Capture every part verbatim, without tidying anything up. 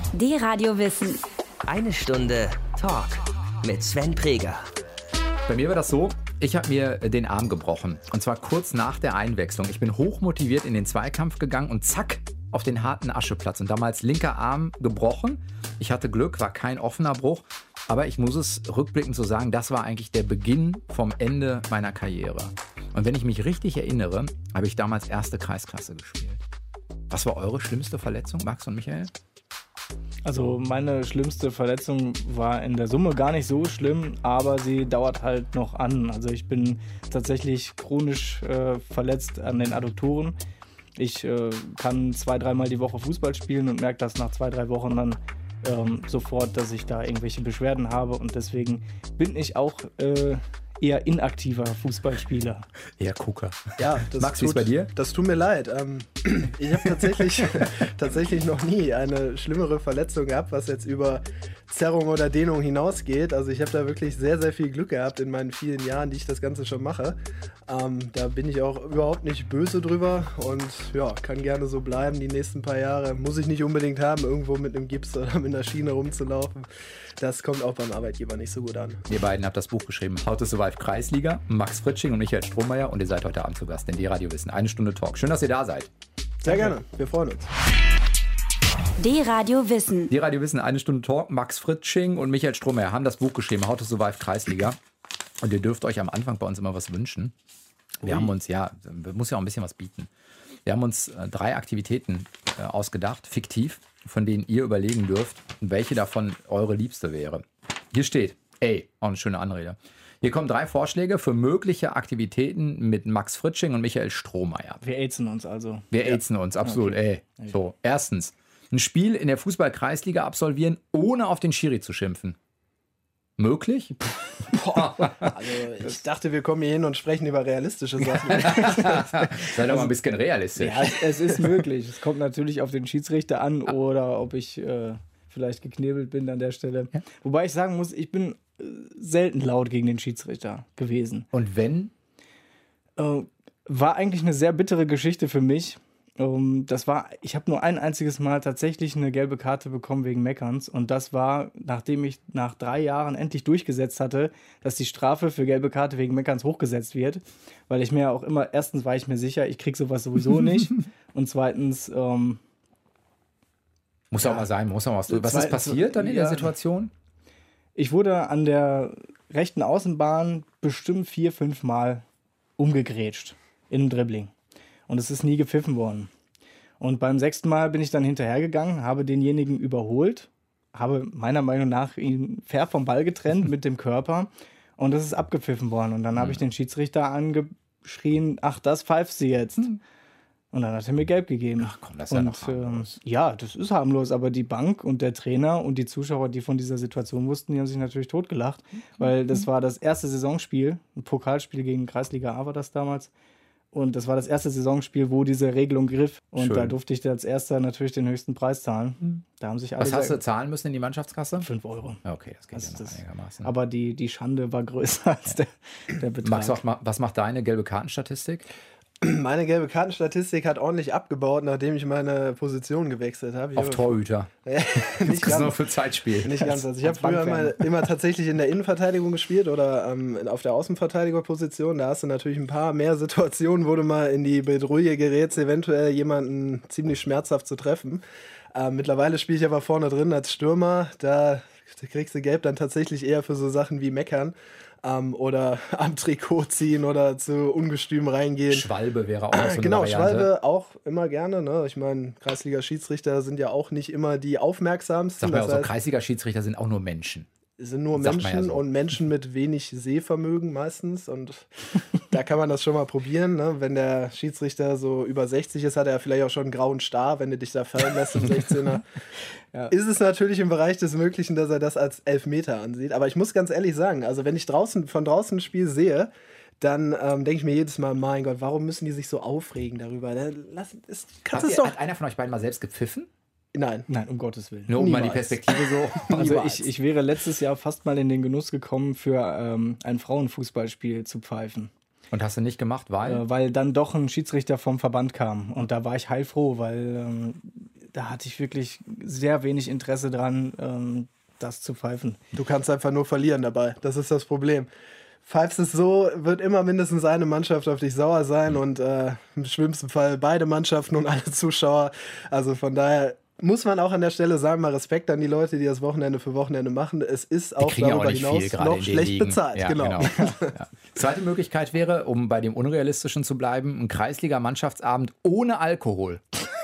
D-Radio Wissen. Eine Stunde Talk mit Sven Preger. Bei mir war das so, ich habe mir den Arm gebrochen. Und zwar kurz nach der Einwechslung. Ich bin hochmotiviert in den Zweikampf gegangen und zack, auf den harten Ascheplatz. Und damals linker Arm gebrochen. Ich hatte Glück, war kein offener Bruch. Aber ich muss es rückblickend so sagen, das war eigentlich der Beginn vom Ende meiner Karriere. Und wenn ich mich richtig erinnere, habe ich damals erste Kreisklasse gespielt. Was war eure schlimmste Verletzung, Max und Michael? Also meine schlimmste Verletzung war in der Summe gar nicht so schlimm, aber sie dauert halt noch an. Also ich bin tatsächlich chronisch äh, verletzt an den Adduktoren. Ich äh, kann zwei, dreimal die Woche Fußball spielen und merke das nach zwei, drei Wochen dann ähm, sofort, dass ich da irgendwelche Beschwerden habe. Und deswegen bin ich auch äh, eher inaktiver Fußballspieler. Eher Gucker. Ja, das Max, wie ist bei dir? Das tut mir leid. Ähm, ich habe tatsächlich, tatsächlich noch nie eine schlimmere Verletzung gehabt, was jetzt über Zerrung oder Dehnung hinausgeht. Also ich habe da wirklich sehr, sehr viel Glück gehabt in meinen vielen Jahren, die ich das Ganze schon mache. Ähm, da bin ich auch überhaupt nicht böse drüber und ja, kann gerne so bleiben. Die nächsten paar Jahre muss ich nicht unbedingt haben, irgendwo mit einem Gips oder mit einer Schiene rumzulaufen. Das kommt auch beim Arbeitgeber nicht so gut an. Ihr beiden habt das Buch geschrieben, How to Survive Kreisliga, Max Fritsching und Michael Strohmeier, und ihr seid heute Abend zu Gast in D-Radio Wissen. Eine Stunde Talk. Schön, dass ihr da seid. Sehr gerne, wir freuen uns. D-Radio Wissen. D-Radio Wissen, eine Stunde Talk. Max Fritsching und Michael Strohmeier haben das Buch geschrieben, How to Survive Kreisliga. Und ihr dürft euch am Anfang bei uns immer was wünschen. Wir Ui. haben uns, ja, muss ja auch ein bisschen was bieten. Wir haben uns äh, drei Aktivitäten äh, ausgedacht, fiktiv, von denen ihr überlegen dürft, welche davon eure liebste wäre. Hier steht, ey, auch eine schöne Anrede. Hier kommen drei Vorschläge für mögliche Aktivitäten mit Max Fritsching und Michael Strohmeier. Wir aizen uns also. Wir ja. aizen uns, absolut, okay. ey. So, erstens, ein Spiel in der Fußball-Kreisliga absolvieren, ohne auf den Schiri zu schimpfen. Möglich? Boah, also ich dachte, wir kommen hier hin und sprechen über realistische Sachen. Sei doch mal ein bisschen realistisch. Ja, es ist möglich. Es kommt natürlich auf den Schiedsrichter an oder ob ich äh, vielleicht geknebelt bin an der Stelle. Ja. Wobei ich sagen muss, ich bin äh, selten laut gegen den Schiedsrichter gewesen. Und wenn? Äh, war eigentlich eine sehr bittere Geschichte für mich. Um, das war, ich habe nur ein einziges Mal tatsächlich eine gelbe Karte bekommen wegen Meckerns, und das war, nachdem ich nach drei Jahren endlich durchgesetzt hatte, dass die Strafe für gelbe Karte wegen Meckerns hochgesetzt wird, weil ich mir auch immer, erstens war ich mir sicher, ich krieg sowas sowieso nicht, und zweitens ähm, muss ja, auch mal sein, muss auch mal was. Was zwei, ist passiert dann in ja, der Situation? Ich wurde an der rechten Außenbahn bestimmt vier, fünf Mal umgegrätscht in einem Dribbling. Und es ist nie gepfiffen worden. Und beim sechsten Mal bin ich dann hinterhergegangen, habe denjenigen überholt, habe meiner Meinung nach ihn fair vom Ball getrennt mit dem Körper, und es ist abgepfiffen worden. Und dann habe ich den Schiedsrichter angeschrien, ach, das pfeift sie jetzt. Und dann hat er mir gelb gegeben. Ach komm, das ist ja noch harmlos. Äh, ja, das ist harmlos, aber die Bank und der Trainer und die Zuschauer, die von dieser Situation wussten, die haben sich natürlich totgelacht, weil das war das erste Saisonspiel, ein Pokalspiel gegen Kreisliga A war das damals. Und das war das erste Saisonspiel, wo diese Regelung griff. Und Schön. Da durfte ich als Erster natürlich den höchsten Preis zahlen. Da haben sich alle Was hast du zahlen müssen in die Mannschaftskasse? Fünf Euro. Ja, okay, das geht das ja noch das. einigermaßen. Aber die, die Schande war größer als ja. der, der Betrag. Max, was macht deine gelbe Kartenstatistik? Meine gelbe Kartenstatistik hat ordentlich abgebaut, nachdem ich meine Position gewechselt habe. Ich Auf habe Torhüter. nicht ganz. Nur für Zeitspiel. Nicht ganz. Also ich habe früher immer, immer tatsächlich in der Innenverteidigung gespielt oder ähm, auf der Außenverteidigerposition. Da hast du natürlich ein paar mehr Situationen, wo du mal in die Bedrohung gerätst, eventuell jemanden ziemlich schmerzhaft zu treffen. Ähm, mittlerweile spiele ich aber vorne drin als Stürmer. Da kriegst du gelb dann tatsächlich eher für so Sachen wie Meckern. Um, oder am Trikot ziehen oder zu ungestüm reingehen. Schwalbe wäre auch so eine Genau, Variante. Schwalbe auch immer gerne. Ne? Ich meine, Kreisliga-Schiedsrichter sind ja auch nicht immer die aufmerksamsten. Sag mal, das also heißt, Kreisliga-Schiedsrichter sind auch nur Menschen. sind nur Sagt man Menschen ja so. und Menschen mit wenig Sehvermögen meistens. Und da kann man das schon mal probieren. Ne? Wenn der Schiedsrichter so über sechzig ist, hat er vielleicht auch schon einen grauen Star, wenn du dich da fallen lässt im sechzehner. Ja. Ist es natürlich im Bereich des Möglichen, dass er das als Elfmeter ansieht. Aber ich muss ganz ehrlich sagen, also wenn ich draußen von draußen ein Spiel sehe, dann ähm, denke ich mir jedes Mal, mein Gott, warum müssen die sich so aufregen darüber? Lass, ist, Hat, ihr, hat einer von euch beiden mal selbst gepfiffen? Nein. Nein, um Gottes Willen. Nur um Niemals. mal die Perspektive so. Also ich, ich wäre letztes Jahr fast mal in den Genuss gekommen, für ähm, ein Frauenfußballspiel zu pfeifen. Und hast du nicht gemacht, weil? Äh, weil dann doch ein Schiedsrichter vom Verband kam. Und da war ich heilfroh, weil ähm, da hatte ich wirklich sehr wenig Interesse dran, ähm, das zu pfeifen. Du kannst einfach nur verlieren dabei. Das ist das Problem. Pfeifst es so, wird immer mindestens eine Mannschaft auf dich sauer sein und äh, im schlimmsten Fall beide Mannschaften und alle Zuschauer. Also von daher muss man auch an der Stelle sagen, mal Respekt an die Leute, die das Wochenende für Wochenende machen. Es ist auch darüber auch hinaus viel, noch schlecht bezahlt. Ja, genau. genau. Ja. Zweite Möglichkeit wäre, um bei dem Unrealistischen zu bleiben, ein Kreisliga-Mannschaftsabend ohne Alkohol.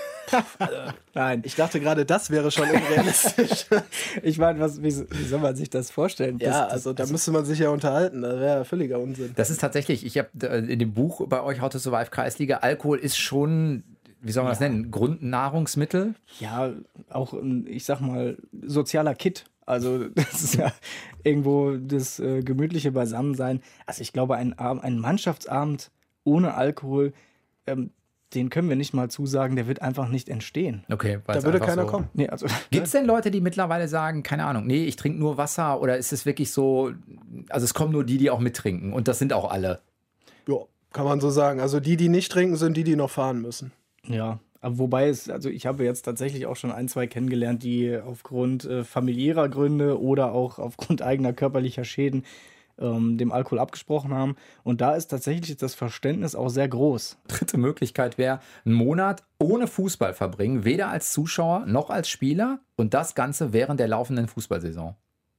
Nein, Ich dachte gerade, das wäre schon unrealistisch. ich meine, was, wie, wie soll man sich das vorstellen? ja, das, also da müsste man sich ja unterhalten. Das wäre ja völliger Unsinn. Das ist tatsächlich, ich habe in dem Buch bei euch How to Survive Kreisliga, Alkohol ist schon, wie soll man das nennen, Grundnahrungsmittel. Ja, auch, ein, ich sag mal, sozialer Kit. Also das ist ja irgendwo das äh, gemütliche Beisammensein. Also ich glaube, ein, Ab- ein Mannschaftsabend ohne Alkohol, ähm, den können wir nicht mal zusagen, der wird einfach nicht entstehen. Okay, Da würde keiner so kommen. Nee, also, Gibt es denn Leute, die mittlerweile sagen, keine Ahnung, nee, ich trinke nur Wasser, oder ist es wirklich so, also es kommen nur die, die auch mittrinken und das sind auch alle? Ja, kann man so sagen. Also die, die nicht trinken, sind die, die noch fahren müssen. ja, aber wobei es, also ich habe jetzt tatsächlich auch schon ein, zwei kennengelernt, die aufgrund äh, familiärer Gründe oder auch aufgrund eigener körperlicher Schäden ähm, dem Alkohol abgesprochen haben. Und da ist tatsächlich das Verständnis auch sehr groß. Dritte Möglichkeit wäre, einen Monat ohne Fußball verbringen, weder als Zuschauer noch als Spieler, und das Ganze während der laufenden Fußballsaison.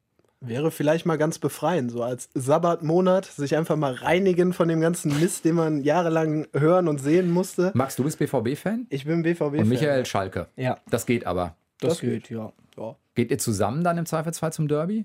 Wäre vielleicht mal ganz befreiend, so als Sabbatmonat, sich einfach mal reinigen von dem ganzen Mist, den man jahrelang hören und sehen musste. Max, du bist B V B-Fan? Ich bin B V B-Fan. Und Michael Schalke. Ja, Das geht aber. das, Das geht, ja. Ja. Geht ihr zusammen dann im Zweifelsfall zum Derby?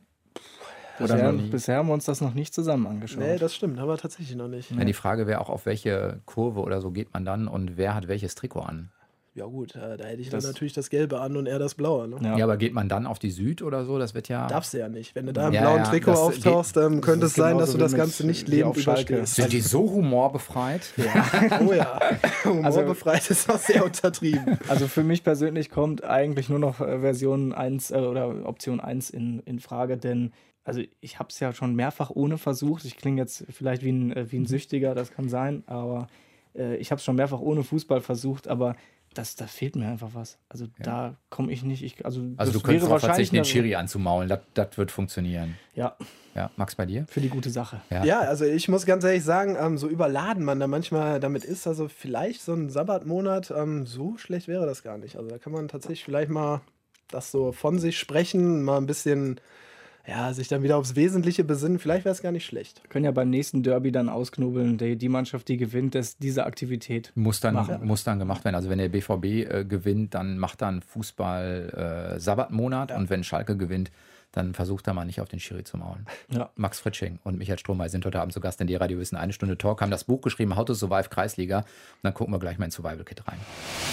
Oder Bisher, noch nie? bisher haben wir uns das noch nicht zusammen angeschaut. Nee, das stimmt, aber tatsächlich noch nicht. Ja, die Frage wäre auch, auf welche Kurve oder so geht man dann und wer hat welches Trikot an? Ja gut, äh, da hätte ich Das- dann natürlich das Gelbe an und er das Blaue. Ne? Ja. Ja, aber geht man dann auf die Süd oder so? Das wird ja... Darfst du ja nicht. Wenn du da im Ja, blauen ja, Trikot das auftauchst, ähm, könnte es ist sein, genauso dass du wie das mit- Ganze nicht wie lebend auf Schalke. überstehst. Sind die so humorbefreit? Oh ja, humorbefreit ist auch sehr untertrieben. Also für mich persönlich kommt eigentlich nur noch äh, Version eins äh, oder Option eins in, in Frage, denn also ich habe es ja schon mehrfach ohne versucht. Ich klinge jetzt vielleicht wie ein, äh, wie ein Süchtiger, das kann sein, aber äh, ich habe es schon mehrfach ohne Fußball versucht, aber das, da fehlt mir einfach was. Also da komme ich nicht. Ich, also Also das du könntest wäre darauf verzichten, den eine- Schiri anzumaulen. Das, das wird funktionieren. Ja, Ja, Max, bei dir? für die gute Sache. Ja. Ja, also ich muss ganz ehrlich sagen, ähm, so überladen man da manchmal damit ist, also vielleicht so ein Sabbatmonat, ähm, so schlecht wäre das gar nicht. Also da kann man tatsächlich vielleicht mal das so von sich sprechen, mal ein bisschen, ja, sich dann wieder aufs Wesentliche besinnen. Vielleicht wäre es gar nicht schlecht. Wir können ja beim nächsten Derby dann ausknobeln, die, die Mannschaft, die gewinnt, das, diese Aktivität. Muss dann, Machen. muss dann gemacht werden. Also wenn der B V B äh, gewinnt, dann macht dann Fußball äh, Sabbatmonat. Ja. Und wenn Schalke gewinnt, dann versucht er mal nicht auf den Schiri zu maulen. Ja. Max Fritsching und Michael Strohmeier sind heute Abend zu Gast in D-Radio Wissen. Eine Stunde Talk, haben das Buch geschrieben, How to Survive Kreisliga. Und dann gucken wir gleich mal ins Survival-Kit rein.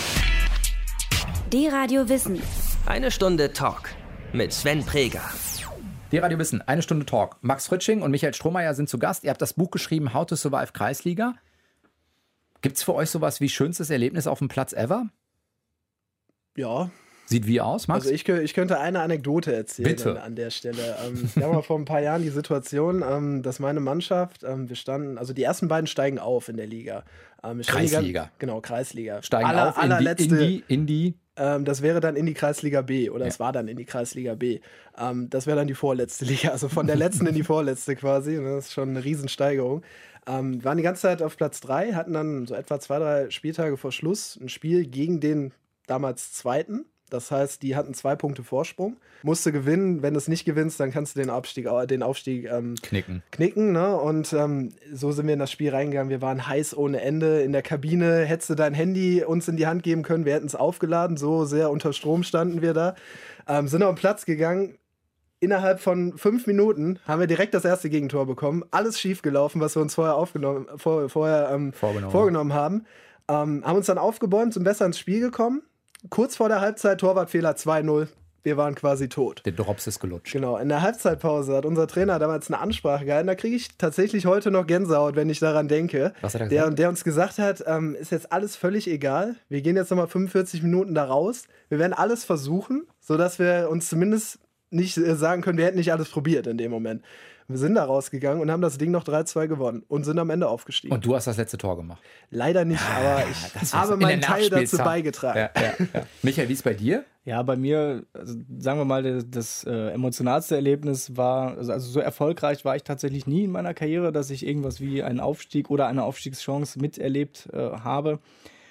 D-Radio Wissen. Eine Stunde Talk mit Sven Preger. D-Radio Wissen, eine Stunde Talk. Max Fritsching und Michael Strohmeier sind zu Gast. Ihr habt das Buch geschrieben, How to Survive Kreisliga. Gibt es für euch sowas wie schönstes Erlebnis auf dem Platz ever? Ja, Sieht wie aus, Max? also ich, kö- ich könnte eine Anekdote erzählen Bitte. an, an der Stelle. Ähm, wir haben mal vor ein paar Jahren die Situation, ähm, dass meine Mannschaft, ähm, wir standen, also die ersten beiden steigen auf in der Liga. Ähm, wir standen die Kreisliga. gan- Genau, Kreisliga. Steigen Aller- auf in die, allerletzte, in die, in die Ähm, das wäre dann in die Kreisliga B oder Ja. es war dann in die Kreisliga B. Ähm, das wäre dann die vorletzte Liga, also von der letzten in die vorletzte quasi. Und das ist schon eine Riesensteigerung. Ähm, wir waren die ganze Zeit auf Platz drei, hatten dann so etwa zwei, drei Spieltage vor Schluss ein Spiel gegen den damals Zweiten. Das heißt, die hatten zwei Punkte Vorsprung. Musste gewinnen. Wenn du es nicht gewinnst, dann kannst du den Abstieg, den Aufstieg ähm, knicken. knicken, ne? Und ähm, so sind wir in das Spiel reingegangen. Wir waren heiß ohne Ende. In der Kabine hättest du dein Handy uns in die Hand geben können. Wir hätten es aufgeladen. So sehr unter Strom standen wir da. Ähm, sind auf den Platz gegangen. Innerhalb von fünf Minuten haben wir direkt das erste Gegentor bekommen. Alles schief gelaufen, was wir uns vorher, aufgenommen, vor, vorher ähm, Vorgenommen. vorgenommen haben. Ähm, haben uns dann aufgebäumt, sind besser ins Spiel gekommen. Kurz vor der Halbzeit, Torwartfehler zwei null. Wir waren quasi tot. Der Drops ist gelutscht. Genau, in der Halbzeitpause hat unser Trainer damals eine Ansprache gehalten. Da kriege ich tatsächlich heute noch Gänsehaut, wenn ich daran denke. Was hat er der, gesagt? der uns gesagt hat, ähm, ist jetzt alles völlig egal. Wir gehen jetzt nochmal fünfundvierzig Minuten da raus. Wir werden alles versuchen, sodass wir uns zumindest nicht äh, sagen können, wir hätten nicht alles probiert in dem Moment. Wir sind da rausgegangen und haben das Ding noch drei zwei gewonnen und sind am Ende aufgestiegen. Und du hast das letzte Tor gemacht. Leider nicht, aber ich habe meinen Teil dazu beigetragen. Ja, ja, ja. Michael, wie ist es bei dir? Ja, bei mir, also sagen wir mal, das, das äh, emotionalste Erlebnis war, also, also so erfolgreich war ich tatsächlich nie in meiner Karriere, dass ich irgendwas wie einen Aufstieg oder eine Aufstiegschance miterlebt äh, habe.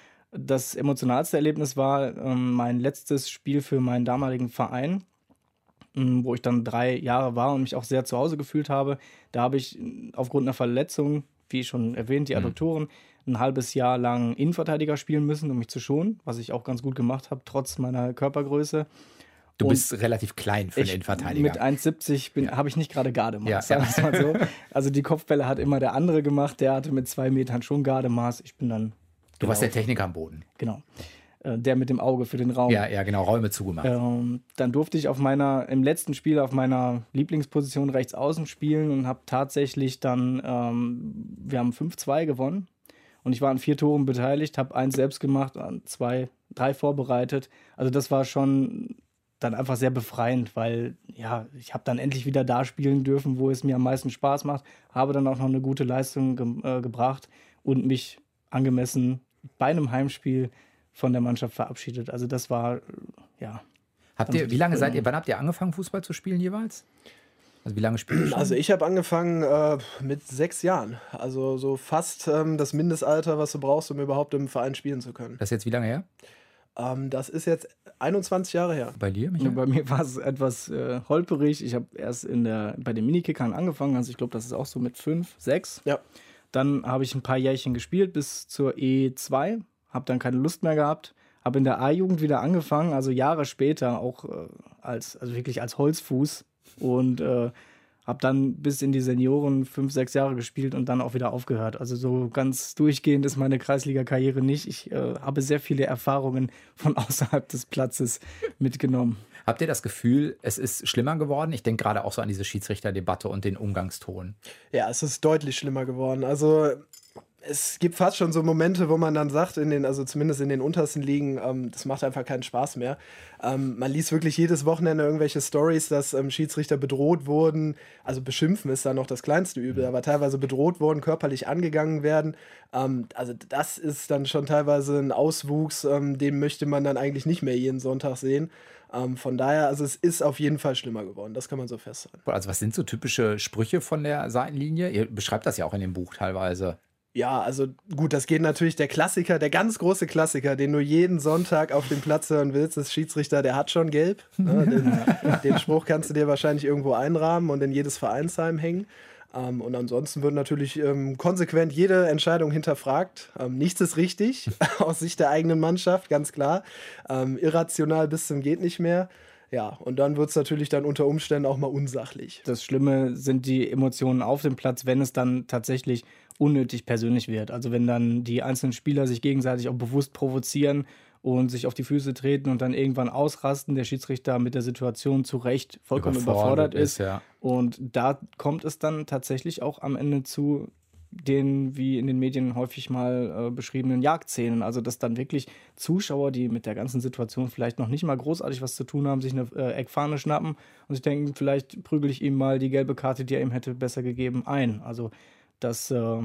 Das emotionalste Erlebnis war ähm, mein letztes Spiel für meinen damaligen Verein, ähm, wo ich dann drei Jahre war und mich auch sehr zu Hause gefühlt habe. Da habe ich aufgrund einer Verletzung, wie schon erwähnt, die Adduktoren, mhm. ein halbes Jahr lang Innenverteidiger spielen müssen, um mich zu schonen, was ich auch ganz gut gemacht habe, trotz meiner Körpergröße. Du und bist relativ klein für einen Innenverteidiger. Mit eins siebzig ja. habe ich nicht gerade Gardemaß, ja, sagen wir ja. mal so. Also die Kopfbälle hat immer der andere gemacht, der hatte mit zwei Metern schon Gardemaß. Ich bin dann Du warst der Techniker am Boden. Genau. Äh, der mit dem Auge für den Raum. Ja, ja, genau, Räume zugemacht. Ähm, dann durfte ich auf meiner, im letzten Spiel auf meiner Lieblingsposition rechts außen spielen und habe tatsächlich dann, ähm, wir haben fünf zwei gewonnen und ich war an vier Toren beteiligt, habe eins selbst gemacht, an zwei, drei vorbereitet. Also das war schon dann einfach sehr befreiend, weil ja, ich habe dann endlich wieder da spielen dürfen, wo es mir am meisten Spaß macht, habe dann auch noch eine gute Leistung ge- äh, gebracht und mich angemessen bei einem Heimspiel von der Mannschaft verabschiedet. Also das war, ja. Habt ihr, wie lange seid ihr, wann habt ihr angefangen, Fußball zu spielen jeweils? Also wie lange spielt ihr schon? Also ich habe angefangen äh, mit sechs Jahren. Also so fast ähm, das Mindestalter, was du brauchst, um überhaupt im Verein spielen zu können. Das ist jetzt wie lange her? Ähm, das ist jetzt einundzwanzig Jahre her. Bei dir, Michael? Bei mir war es etwas äh, holperig. Ich habe erst in der, bei den Minikickern angefangen. Also ich glaube, das ist auch so mit fünf, sechs. Ja. Dann habe ich ein paar Jährchen gespielt bis zur E zwei, habe dann keine Lust mehr gehabt, habe in der A-Jugend wieder angefangen, also Jahre später auch äh, als, also wirklich als Holzfuß und äh, habe dann bis in die Senioren fünf, sechs Jahre gespielt und dann auch wieder aufgehört. Also so ganz durchgehend ist meine Kreisliga-Karriere nicht. Ich äh, habe sehr viele Erfahrungen von außerhalb des Platzes mitgenommen. Habt ihr das Gefühl, es ist schlimmer geworden? Ich denke gerade auch so an diese Schiedsrichterdebatte und den Umgangston. Ja, es ist deutlich schlimmer geworden. Also es gibt fast schon so Momente, wo man dann sagt, in den, also zumindest in den untersten Ligen, ähm, das macht einfach keinen Spaß mehr. Ähm, man liest wirklich jedes Wochenende irgendwelche Stories, dass ähm, Schiedsrichter bedroht wurden. Also beschimpfen ist da noch das kleinste Übel, aber teilweise bedroht wurden, körperlich angegangen werden. Ähm, also das ist dann schon teilweise ein Auswuchs, ähm, den möchte man dann eigentlich nicht mehr jeden Sonntag sehen. Ähm, von daher, also es ist auf jeden Fall schlimmer geworden, das kann man so festhalten. Also was sind so typische Sprüche von der Seitenlinie? Ihr beschreibt das ja auch in dem Buch teilweise. Ja, also gut, das geht natürlich, der Klassiker, der ganz große Klassiker, den du jeden Sonntag auf dem Platz hören willst, ist Schiedsrichter, der hat schon gelb. Ne, den, den Spruch kannst du dir wahrscheinlich irgendwo einrahmen und in jedes Vereinsheim hängen. Ähm, und ansonsten wird natürlich ähm, konsequent jede Entscheidung hinterfragt. Ähm, nichts ist richtig, aus Sicht der eigenen Mannschaft, ganz klar. Ähm, irrational bis zum geht nicht mehr. Ja, und dann wird es natürlich dann unter Umständen auch mal unsachlich. Das Schlimme sind die Emotionen auf dem Platz, wenn es dann tatsächlich unnötig persönlich wird. Also wenn dann die einzelnen Spieler sich gegenseitig auch bewusst provozieren und sich auf die Füße treten und dann irgendwann ausrasten, der Schiedsrichter mit der Situation zu Recht vollkommen überfordert, überfordert ist. ist ja. Und da kommt es dann tatsächlich auch am Ende zu den, wie in den Medien häufig mal äh, beschriebenen Jagdszenen. Also dass dann wirklich Zuschauer, die mit der ganzen Situation vielleicht noch nicht mal großartig was zu tun haben, sich eine äh, Eckfahne schnappen und sich denken, vielleicht prügel ich ihm mal die gelbe Karte, die er ihm hätte besser gegeben, ein. Also das, äh,